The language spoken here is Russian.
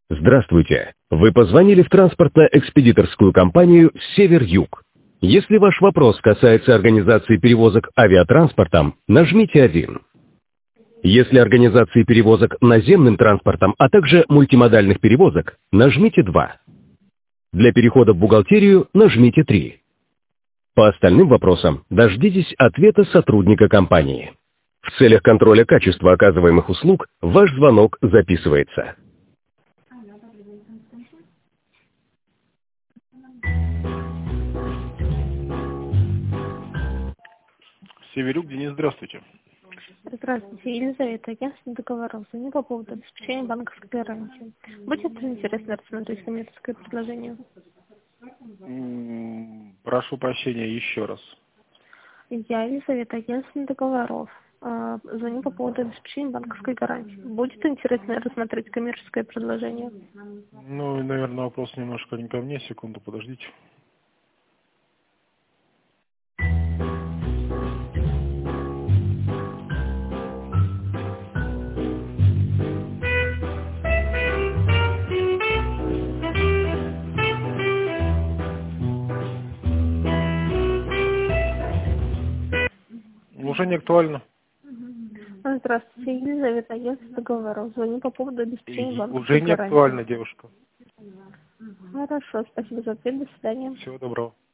Здравствуйте! Вы позвонили в транспортно-экспедиторскую компанию «Север-Юг». Если ваш вопрос касается организации перевозок авиатранспортом, нажмите 1. Если организации перевозок наземным транспортом, а также мультимодальных перевозок, нажмите 2. Для перехода в бухгалтерию нажмите 3. По остальным вопросам дождитесь ответа сотрудника компании. В целях контроля качества оказываемых услуг ваш звонок записывается. Северюк, Денис, здравствуйте. Здравствуйте, Елизавета. Агентство договоров. Звоню по поводу обеспечения банковской гарантии. Будет интересно рассмотреть коммерческое предложение? Прошу прощения еще раз. Я Елизавета, агентство договоров. Звоню по поводу обеспечения банковской гарантии. Будет интересно рассмотреть коммерческое предложение? Ну, наверное, вопрос немножко не ко мне. Секунду, подождите. Уже не актуально. Здравствуйте, Елизавета, агентство договоров. Звоню по поводу обеспечения банковской Уже не гарантии. актуально, девушка. Хорошо, спасибо за ответ. До свидания. Всего доброго.